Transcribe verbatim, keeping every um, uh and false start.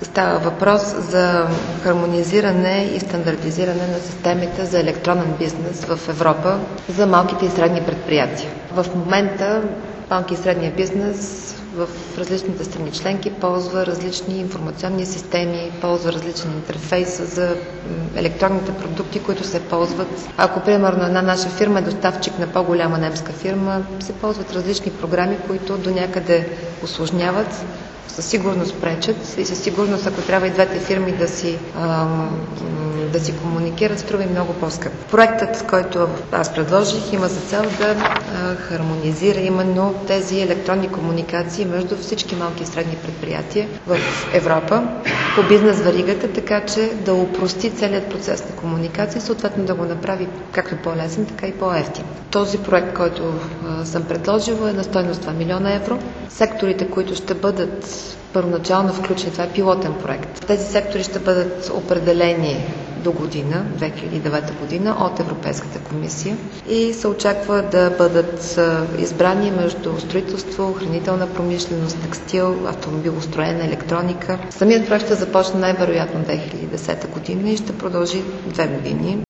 Става въпрос за хармонизиране и стандартизиране на системите за електронен бизнес в Европа за малките и средни предприятия. В момента малки и средния бизнес в различните страни членки ползва различни информационни системи, ползва различен интерфейс за електронните продукти, които се ползват. Ако, примерно, една наша фирма е доставчик на по-голяма немска фирма, се ползват различни програми, които до някъде усложняват, със сигурност пречат и със сигурност, ако трябва и двете фирми да си, ам, да си комуникират, струва и много по-скъп. Проектът, който аз предложих, има за цел да а, хармонизира именно тези електронни комуникации между всички малки и средни предприятия в Европа по бизнес веригата, така че да упрости целият процес на комуникация и съответно да го направи както по-лесен, така и по-евтин. Този проект, който а, съм предложила, е на стойност два милиона евро. Секторите, които ще бъдат първоначално включени, това е пилотен проект. Тези сектори ще бъдат определени до година, две хиляди и девета година, от Европейската комисия и се очаква да бъдат избрани между строителство, хранителна промишленост, текстил, автомобилостроене, електроника. Самият проект ще започне най-вероятно две хиляди и десета година и ще продължи две години.